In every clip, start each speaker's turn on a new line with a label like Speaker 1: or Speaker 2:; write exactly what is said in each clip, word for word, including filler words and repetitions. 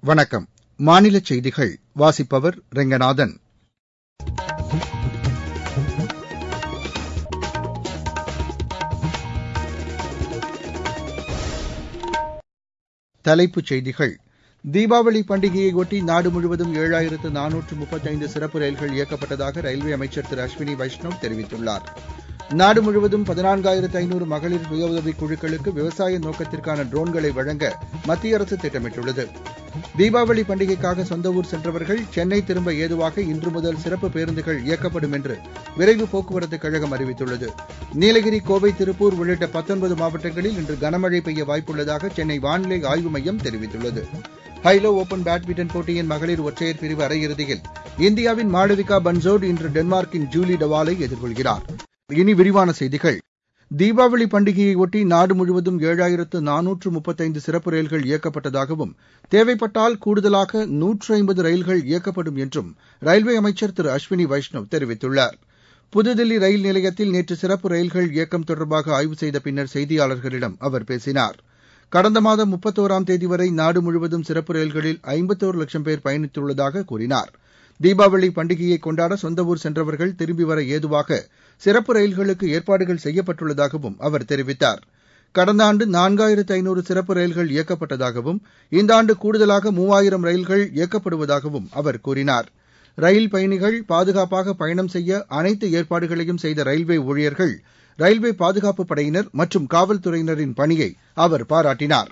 Speaker 1: வணக்கம். மாநில செய்திகள் வாசிப்பவர் ரெங்கநாதன். தலைப்புச் செய்திகள். தீபாவளி பண்டிகையையொட்டி நாடு முழுவதும் ஏழாயிரத்து நானூற்று முப்பத்தைந்து சிறப்பு ரயில்கள் இயக்கப்பட்டதாக ரயில்வே அமைச்சர் திரு அஸ்வினி வைஷ்ணவ் தெரிவித்துள்ளார். நாடு முழுவதும் பதினான்காயிரத்து ஐநூறு மகளிர் சுய உதவிக் குழுக்களுக்கு விவசாய நோக்கத்திற்கான ட்ரோன்களை வழங்க மத்திய அரசு திட்டமிட்டுள்ளது. தீபாவளி பண்டிகைக்காக சொந்த ஊர் சென்றவர்கள் சென்னை திரும்ப ஏதுவாக இன்று முதல் சிறப்பு பேருந்துகள் இயக்கப்படும் என்று விரைவு போக்குவரத்துக் கழகம் அறிவித்துள்ளது. நீலகிரி, கோவை, திருப்பூர் உள்ளிட்ட பத்தொன்பது மாவட்டங்களில் இன்று கனமழை பெய்ய வாய்ப்புள்ளதாக சென்னை வானிலை ஆய்வு மையம் தெரிவித்துள்ளது. ஹைலோ ஓபன் பேட்மிண்டன் போட்டியின் மகளிர் ஒற்றையர் பிரிவு அரையிறுதியில் இந்தியாவின் மாளவிகா பன்சோட் இன்று டென்மார்க்கின் ஜூலி டவாலை எதிர்கொள்கிறார். இனி விரிவான செய்திகள். தீபாவளி பண்டிகையையொட்டி நாடு முழுவதும் ஏழாயிரத்து நானூற்று முப்பத்தைந்து சிறப்பு ரயில்கள் இயக்கப்பட்டதாகவும் தேவைப்பட்டால் கூடுதலாக நூற்று ஐம்பது ரயில்கள் இயக்கப்படும் என்றும் ரயில்வே அமைச்சர் திரு அஸ்வினி வைஷ்ணவ் தெரிவித்துள்ளார். புதுதில்லி ரயில் நிலையத்தில் நேற்று சிறப்பு ரயில்கள் இயக்கம் தொடர்பாக ஆய்வு செய்த பின்னர் செய்தியாளர்களிடம் அவர் பேசினார். கடந்த மாதம் முப்பத்தோராம் தேதி வரை நாடு முழுவதும் சிறப்பு ரயில்களில் ஐம்பத்தோரு லட்சம் பேர் பயணித்துள்ளதாக கூறினார். தீபாவளி பண்டிகையை கொண்டாட சொந்த ஊர் சென்றவர்கள் திரும்பி வர ஏதுவாக சிறப்பு ரயில்களுக்கு ஏற்பாடுகள் செய்யப்பட்டுள்ளதாகவும் அவர் தெரிவித்தார். கடந்த ஆண்டு நான்காயிரத்து ஐநூறு சிறப்பு ரயில்கள் இயக்கப்பட்டதாகவும் இந்த ஆண்டு கூடுதலாக மூவாயிரம் ரயில்கள் இயக்கப்படுவதாகவும் அவர் கூறினார். ரயில் பயணிகள் பாதுகாப்பாக பயணம் செய்ய அனைத்து ஏற்பாடுகளையும் செய்த ரயில்வே ஊழியர்கள், ரயில்வே பாதுகாப்புப் படையினர் மற்றும் காவல்துறையினரின் பணியை அவர் பாராட்டினார்.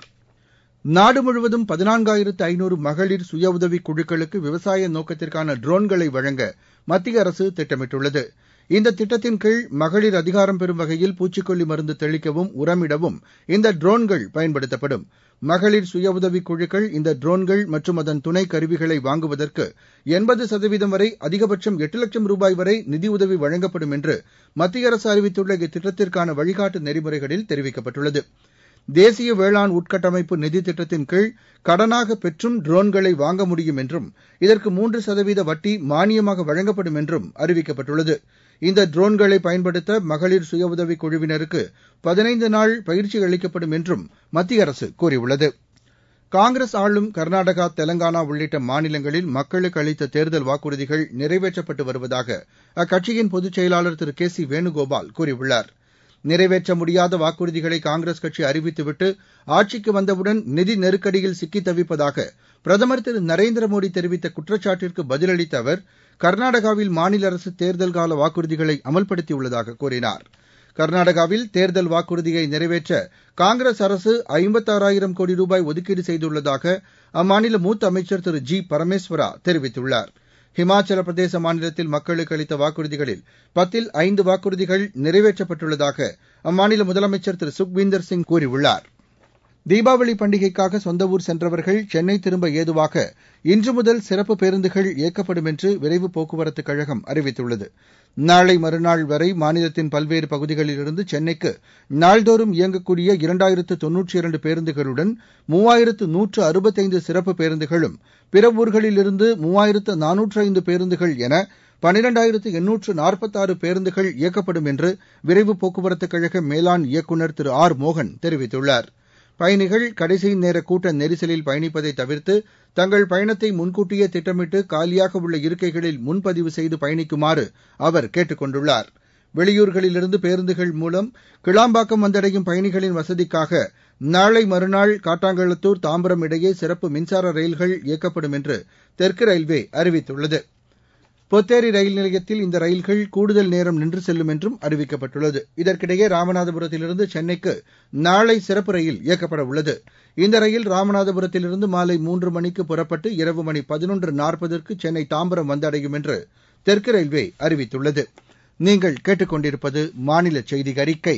Speaker 1: நாடு முழுவதும் பதினான்காயிரத்து ஐநூறு மகளிர் சுய உதவிக் குழுக்களுக்கு விவசாய நோக்கத்திற்கான ட்ரோன்களை வழங்க மத்திய அரசு திட்டமிட்டுள்ளது. இந்த திட்டத்தின் கீழ் மகளிர் அதிகாரம் பெறும் வகையில் பூச்சிக்கொல்லி மருந்து தெளிக்கவும் உரமிடவும் இந்த ட்ரோன்கள் பயன்படுத்தப்படும். மகளிர் சுய உதவிக் குழுக்கள் இந்த ட்ரோன்கள் மற்றும் அதன் துணை கருவிகளை வாங்குவதற்கு எண்பது சதவீதம் வரை, அதிகபட்சம் எட்டு லட்சம் ரூபாய் வரை நிதியுதவி வழங்கப்படும் என்று மத்திய அரசு அறிவித்துள்ள இத்திட்டத்திற்கான வழிகாட்டு நெறிமுறைகளில் தெரிவிக்கப்பட்டுள்ளது. தேசிய வேளாண் உட்கட்டமைப்பு நிதி திட்டத்தின் கீழ் கடனாக பெற்றும் ட்ரோன்களை வாங்க முடியும் என்றும் இதற்கு மூன்று சதவீத வட்டி மானியமாக வழங்கப்படும் என்றும் அறிவிக்கப்பட்டுள்ளது. இந்த ட்ரோன்களை பயன்படுத்த மகளிர் சுய உதவிக் குழுவினருக்கு பதினைந்து நாள் பயிற்சி அளிக்கப்படும் என்றும் மத்திய அரசு கூறியுள்ளது. காங்கிரஸ் ஆளும் கர்நாடகா, தெலங்கானா உள்ளிட்ட மாநிலங்களில் மக்களுக்கு அளித்த தேர்தல் வாக்குறுதிகள் நிறைவேற்றப்பட்டு வருவதாக அக்கட்சியின் பொதுச் செயலாளர் திரு கே சி வேணுகோபால் கூறியுள்ளார். நிறைவேற்ற முடியாத வாக்குறுதிகளை காங்கிரஸ் கட்சி அறிவித்துவிட்டு ஆட்சிக்கு வந்தவுடன் நிதி நெருக்கடியில் சிக்கித் தவிப்பதாக பிரதமர் திரு நரேந்திர மோடி தெரிவித்த குற்றச்சாட்டிற்கு பதிலளித்த அவர், கர்நாடகாவில் மாநில அரசு தேர்தல் கால வாக்குறுதிகளை அமல்படுத்தியுள்ளதாக கூறினார். கர்நாடகாவில் தேர்தல் வாக்குறுதியை நிறைவேற்ற காங்கிரஸ் அரசு ஐம்பத்தாறாயிரம் கோடி ரூபாய் ஒதுக்கீடு செய்துள்ளதாக அம்மாநில மூத்த அமைச்சர் திரு ஜி பரமேஸ்வரா தெரிவித்துள்ளார். ஹிமாச்சல பிரதேச மாநிலத்தில் மக்களுக்கு அளித்த வாக்குறுதிகளில் பத்தில் ஐந்து வாக்குறுதிகள் நிறைவேற்றப்பட்டுள்ளதாக அம்மாநில முதலமைச்சர் திரு சுக்வீந்தர் சிங் கூறியுள்ளார். தீபாவளி பண்டிகைக்காக சொந்த ஊர் சென்றவர்கள் சென்னை திரும்ப ஏதுவாக இன்று முதல் சிறப்பு பேருந்துகள் இயக்கப்படும் என்று விரைவு போக்குவரத்துக் கழகம் அறிவித்துள்ளது. நாளை மறுநாள் வரை மாநிலத்தின் பல்வேறு பகுதிகளிலிருந்து சென்னைக்கு நாள்தோறும் இயங்கக்கூடிய இரண்டாயிரத்து தொன்னூற்றி இரண்டு பேருந்துகளுடன் மூவாயிரத்து நூற்று அறுபத்தைந்து சிறப்பு பேருந்துகளும், பிற ஊர்களிலிருந்து மூவாயிரத்து நானூற்று ஐந்து பேருந்துகள் என பனிரெண்டாயிரத்து எண்ணூற்று நாற்பத்தாறு பேருந்துகள் இயக்கப்படும் என்று விரைவு போக்குவரத்துக் கழக மேலாண் இயக்குநர் திரு ஆர் மோகன் தெரிவித்துள்ளார். பயணிகள் கடைசி நேர கூட்ட நெரிசலில் பயணிப்பதை தவிர்த்து தங்கள் பயணத்தை முன்கூட்டியே திட்டமிட்டு காலியாக உள்ள இருக்கைகளில் முன்பதிவு செய்து பயணிக்குமாறு அவர் கேட்டுக் கொண்டுள்ளார். வெளியூர்களிலிருந்து பேருந்துகள் மூலம் கிளாம்பாக்கம் வந்தடையும் பயணிகளின் வசதிக்காக நாளை மறுநாள் காட்டாங்குளத்தூர், தாம்பரம் இடையே சிறப்பு மின்சார ரயில்கள் இயக்கப்படும் என்று தெற்கு ரயில்வே அறிவித்துள்ளது. பொத்தேரி ரயில் நிலையத்தில் இந்த ரயில்கள் கூடுதல் நேரம் நின்று செல்லும் என்றும் அறிவிக்கப்பட்டுள்ளது. இதற்கிடையே ராமநாதபுரத்திலிருந்து சென்னைக்கு நாளை சிறப்பு ரயில் இயக்கப்பட உள்ளது. இந்த ரயில் ராமநாதபுரத்திலிருந்து மாலை மூன்று மணிக்கு புறப்பட்டு இரவு மணி பதினொன்று நாற்பதற்கு சென்னை தாம்பரம் வந்தடையும் என்று தெற்கு ரயில்வே அறிவித்துள்ளது. நீங்கள் கேட்டுக் கொண்டிருப்பது மாநில செய்தி அறிக்கை.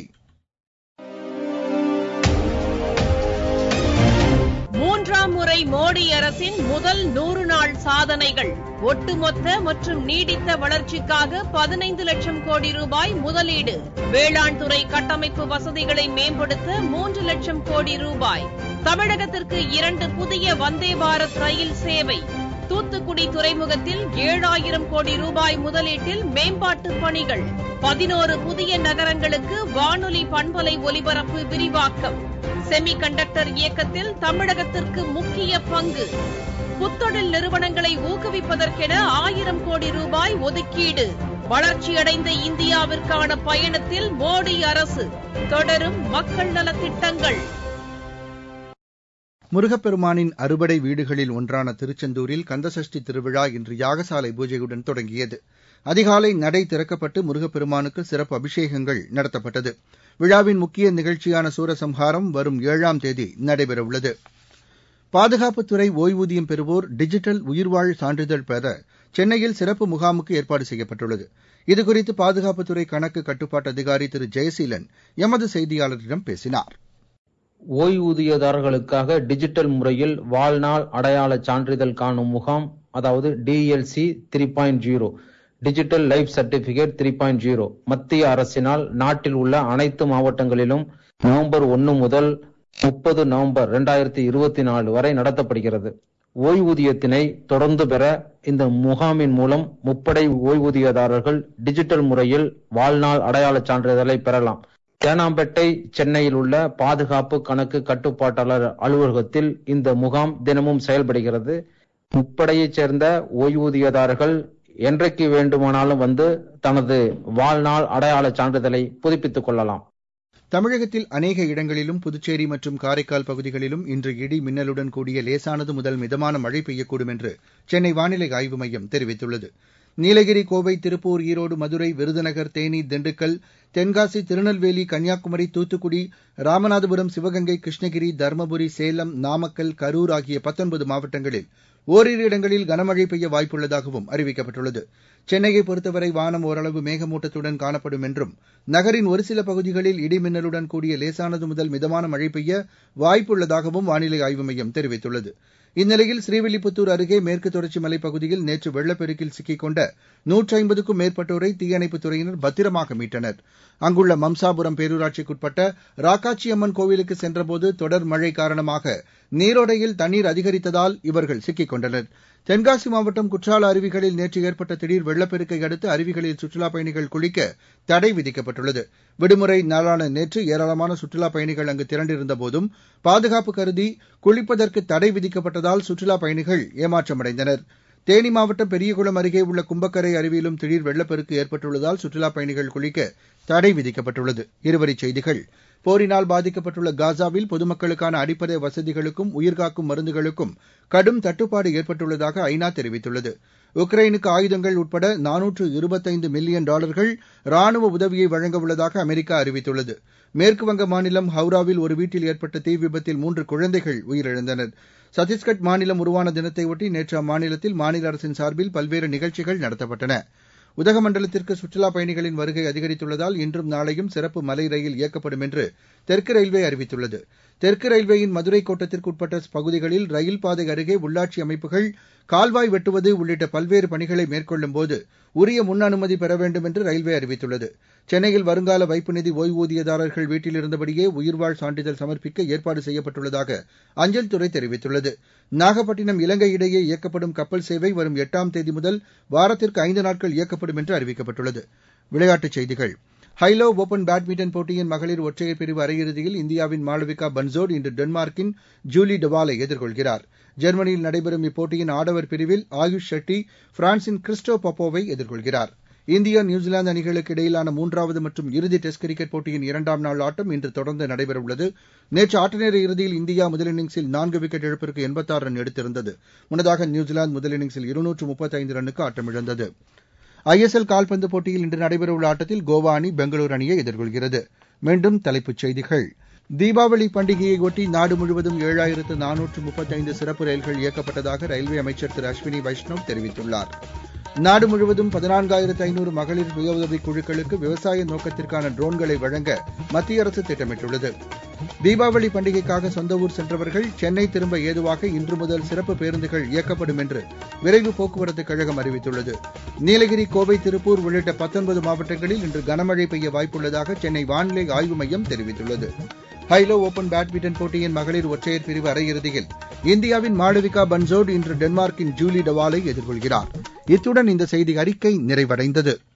Speaker 2: மூன்றாம் முறை மோடி அரசின் முதல் நூறு நாள் சாதனைகள். ஒட்டுமொத்த மற்றும் நீடித்த வளர்ச்சிக்காக பதினைந்து லட்சம் கோடி ரூபாய் முதலீடு. வேளாண் துறை கட்டமைப்பு வசதிகளை மேம்படுத்த மூன்று லட்சம் கோடி ரூபாய். தமிழகத்திற்கு இரண்டு புதிய வந்தே பாரத் ரயில் சேவை. தூத்துக்குடி துறைமுகத்தில் ஏழாயிரம் கோடி ரூபாய் முதலீட்டில் மேம்பாட்டு பணிகள். பதினோரு புதிய நகரங்களுக்கு வானொலி பண்பலை ஒலிபரப்பு விரிவாக்கம். செமி கண்டக்டர் இயக்கத்தில் தமிழகத்திற்கு முக்கிய பங்கு. புத்தொழில் நிறுவனங்களை ஊக்குவிப்பதற்கென ஆயிரம் கோடி ரூபாய் ஒதுக்கீடு. வளர்ச்சியடைந்த இந்தியாவிற்கான பயணத்தில் மோடி அரசு. தொடரும் மக்கள் நலத்திட்டங்கள்.
Speaker 1: முருகப்பெருமானின் அறுபடை வீடுகளில் ஒன்றான திருச்செந்தூரில் கந்தசஷ்டி திருவிழா இன்று யாகசாலை பூஜையுடன் தொடங்கியது. அதிகாலை நடை திறக்கப்பட்டு முருகப்பெருமானுக்கு சிறப்பு அபிஷேகங்கள் நடத்தப்பட்டது. விழாவின் முக்கிய நிகழ்ச்சியான சூரசம்ஹாரம் வரும் ஏழாம் தேதி நடைபெறவுள்ளது. பாதுகாப்புத்துறை ஓய்வூதியம் பெறுவோர் டிஜிட்டல் உயிர்வாழ் சான்றிதழ் பெற சென்னையில் சிறப்பு முகாமுக்கு ஏற்பாடு செய்யப்பட்டுள்ளது. இதுகுறித்து பாதுகாப்புத்துறை கணக்கு கட்டுப்பாட்டு அதிகாரி திரு ஜெயசீலன் எமது செய்தியாளரிடம் பேசினார்.
Speaker 3: ஓய்வூதியதாரர்களுக்காக டிஜிட்டல் முறையில் வாழ்நாள் அடையாள சான்றிதழ் காணும் முகாம், அதாவது DLC three point zero digital life certificate three point zero மத்திய அரசினால் நாட்டில் உள்ள அனைத்து மாவட்டங்களிலும் நவம்பர் ஒன்று முதல் முப்பது நவம்பர் இரண்டாயிரத்தி இருபத்தி நாலு வரை நடத்தப்படுகிறது. ஓய்வூதியத்தினை தொடர்ந்து பெற இந்த முகாமின் மூலம் முப்படை ஓய்வூதியதாரர்கள் டிஜிட்டல் முறையில் வாழ்நாள் அடையாள சான்றிதழை பெறலாம். தேனாம்பேட்டை சென்னையில் உள்ள பாதுகாப்பு கணக்கு கட்டுப்பாட்டாளர் அலுவலகத்தில் இந்த முகாம் தினமும் செயல்படுகிறது. முப்படையைச் சேர்ந்த ஓய்வூதியதாரர்கள் என்றைக்கு வேண்டுமானாலும் வந்து தனது வாழ்நாள் அடையாள சான்றிதழை புதுப்பித்துக் கொள்ளலாம்.
Speaker 1: தமிழகத்தில் அநேக இடங்களிலும் புதுச்சேரி மற்றும் காரைக்கால் பகுதிகளிலும் இன்று இடி மின்னலுடன் கூடிய லேசானது முதல் மிதமான மழை பெய்யக்கூடும் என்று சென்னை வானிலை ஆய்வு மையம் தெரிவித்துள்ளது. நீலகிரி, கோவை, திருப்பூர், ஈரோடு, மதுரை, விருதுநகர், தேனி, திண்டுக்கல், தென்காசி, திருநெல்வேலி, கன்னியாகுமரி, தூத்துக்குடி, ராமநாதபுரம், சிவகங்கை, கிருஷ்ணகிரி, தருமபுரி, சேலம், நாமக்கல், கரூர் ஆகிய பத்தொன்பது மாவட்டங்களில் ஓரிரு இடங்களில் கனமழை பெய்ய வாய்ப்புள்ளதாகவும் அறிவிக்கப்பட்டுள்ளது. சென்னையை பொறுத்தவரை வானம் ஓரளவு மேகமூட்டத்துடன் காணப்படும் என்றும் நகரின் ஒரு சில பகுதிகளில் இடிமின்னலுடன் கூடிய லேசானது முதல் மிதமான மழை பெய்ய வாய்ப்புள்ளதாகவும் வானிலை ஆய்வு மையம் தெரிவித்துள்ளது. இந்நிலையில் ஸ்ரீவில்லிபுத்தூர் அருகே மேற்கு தொடர்ச்சி மலைப் பகுதியில் நேற்று வெள்ளப்பெருக்கில் சிக்கிக் கொண்ட நூற்றி ஐம்பதுக்கும் மேற்பட்டோரை தீயணைப்புத் துறையினர் பத்திரமாக மீட்டனர். அங்குள்ள மம்சாபுரம் பேரூராட்சிக்குட்பட்ட ராக்காச்சியம்மன் கோவிலுக்கு சென்றபோது தொடர் மழை காரணமாக நீரோடையில் தண்ணீர் அதிகரித்ததால் இவர்கள் சிக்கிக் கொண்டனர். தென்காசி மாவட்டம் குற்றால அருவிகளில் நேற்று ஏற்பட்ட திடீர் வெள்ளப்பெருக்கை அடுத்து அருவிகளில் சுற்றுலாப் பயணிகள் குளிக்க தடை விதிக்கப்பட்டுள்ளது. விடுமுறை நாளான நேற்று ஏராளமான சுற்றுலாப் பயணிகள் அங்கு திரண்டிருந்த போதும் பாதுகாப்பு கருதி குளிப்பதற்கு தடை விதிக்கப்பட்டதால் சுற்றுலாப் பயணிகள் ஏமாற்றமடைந்தனர். தேனி மாவட்டம் பெரியகுளம் அருகே உள்ள கும்பக்கரை அருவியிலும் திடீர் வெள்ளப்பெருக்கு ஏற்பட்டுள்ளதால் சுற்றுலாப் பயணிகள் குளிக்க தடை விதிக்கப்பட்டுள்ளது. இருவரிச் செய்திகள். போரினால் பாதிக்கப்பட்டுள்ள காசாவில் பொதுமக்களுக்கான அடிப்படை வசதிகளுக்கும் உயிர்காக்கும் மருந்துகளுக்கும் கடும் தட்டுப்பாடு ஏற்பட்டுள்ளதாக ஐநா தெரிவித்துள்ளது. உக்ரைனுக்கு ஆயுதங்கள் உட்பட நானூற்று இருபத்தைந்து மில்லியன் டாலர்கள் ராணுவ உதவியை வழங்க உள்ளதாக அமெரிக்கா அறிவித்துள்ளது. மேற்குவங்க மாநிலம் ஹவுராவில் ஒரு வீட்டில் ஏற்பட்ட தீ விபத்தில் மூன்று குழந்தைகள் உயிரிழந்தனர். சத்தீஸ்கட் மாநிலம் உருவான தினத்தையொட்டி நேற்று அம்மாநிலத்தில் மாநில அரசின் சார்பில் பல்வேறு நிகழ்ச்சிகள் நடத்தப்பட்டன. உதகமண்டலத்திற்கு சுற்றுலாப் பயணிகளின் வருகை அதிகரித்துள்ளதால் இன்றும் நாளையும் சிறப்பு மலை ரயில் இயக்கப்படும் என்று தெற்கு ரயில்வே அறிவித்துள்ளது. தெற்கு ரயில்வேயின் மதுரை கோட்டத்திற்கு உட்பட்ட பகுதிகளில் ரயில் பாதை அருகே உள்ளாட்சி அமைப்புகள் கால்வாய் வெட்டுவது உள்ளிட்ட பல்வேறு பணிகளை மேற்கொள்ளும் போது உரிய முன் அனுமதி பெற வேண்டும் என்று ரயில்வே அறிவித்துள்ளது. சென்னையில் வருங்கால வைப்பு நிதி ஓய்வூதியதாரர்கள் வீட்டில் இருந்தபடியே உயிர்வாழ் சான்றிதழ் சமர்ப்பிக்க ஏற்பாடு செய்யப்பட்டுள்ளதாக அஞ்சல் துறை தெரிவித்துள்ளது. நாகப்பட்டினம் இலங்கை இடையே இயக்கப்படும் கப்பல் சேவை வரும் எட்டாம் தேதி முதல் வாரத்திற்கு ஐந்து நாட்கள் இயக்கப்படும் என்று அறிவிக்கப்பட்டுள்ளது. விளையாட்டுச் செய்திகள். ஹைலோ ஓபன் பேட்மிண்டன் போட்டியின் மகளிர் ஒற்றையர் பிரிவு அரையிறுதியில் இந்தியாவின் மாளவிகா பன்சோட் இன்று டென்மார்க்கின் ஜூலி டவாலை எதிர்கொள்கிறார். ஜெர்மனியில் நடைபெறும் இப்போட்டியின் ஆடவர் பிரிவில் ஆயுஷ் ஷெட்டி பிரான்சின் கிறிஸ்டோ பப்போவை எதிர்கொள்கிறார். இந்தியா, நியூசிலாந்து அணிகளுக்கு இடையிலான மூன்றாவது மற்றும் இறுதி டெஸ்ட் கிரிக்கெட் போட்டியின் இரண்டாம் நாள் ஆட்டம் இன்று தொடர்ந்து நடைபெறவுள்ளது. நேற்று ஆட்டநேர இறுதியில் இந்தியா முதல் இன்னிங்ஸில் நான்கு விக்கெட் இழப்பிற்கு எண்பத்தாறு ரன் எடுத்திருந்தது. முன்னதாக நியூசிலாந்து முதல் இன்னிங்ஸில் இருநூற்று முப்பத்தைந்து ரன்னுக்கு ஆட்டமிழந்தது. ஐஎஸ்எல் கால்பந்து போட்டியில் இன்று நடைபெறவுள்ள ஆட்டத்தில் கோவா அணி பெங்களூரு அணியை எதிர்கொள்கிறது. மீண்டும் தலைப்புச் செய்திகள். தீபாவளி பண்டிகையையொட்டி நாடு முழுவதும் ஏழாயிரத்து நானூற்று முப்பத்தைந்து சிறப்பு ரயில்கள் இயக்கப்பட்டதாக ரயில்வே அமைச்சர் திரு அஸ்வினி வைஷ்ணவ் தெரிவித்துள்ளார். நாடு முழுவதும் பதினான்காயிரத்து ஐநூறு மகளிர் சுய உதவிக் குழுக்களுக்கு விவசாய நோக்கத்திற்கான ட்ரோன்களை வழங்க மத்திய அரசு திட்டமிட்டுள்ளது. தீபாவளி பண்டிகைக்காக சொந்த ஊர் சென்றவர்கள் சென்னை திரும்ப ஏதுவாக இன்று முதல் சிறப்பு பேருந்துகள் இயக்கப்படும் என்று விரைவு போக்குவரத்துக் கழகம் அறிவித்துள்ளது. நீலகிரி, கோவை, திருப்பூர் உள்ளிட்ட பத்தொன்பது மாவட்டங்களில் இன்று கனமழை பெய்ய வாய்ப்புள்ளதாக சென்னை வானிலை ஆய்வு மையம் தெரிவித்துள்ளது. ஹைலோ ஓபன் பேட்மிண்டன் போட்டியின் மகளிர் ஒற்றையர் பிரிவு அரையிறுதியில் இந்தியாவின் மாளவிகா பன்சோட் இன்று டென்மார்க்கின் ஜூலி டவாலை எதிர்கொள்கிறார். இத்துடன் இந்த செய்தி அறிக்கை நிறைவடைந்தது.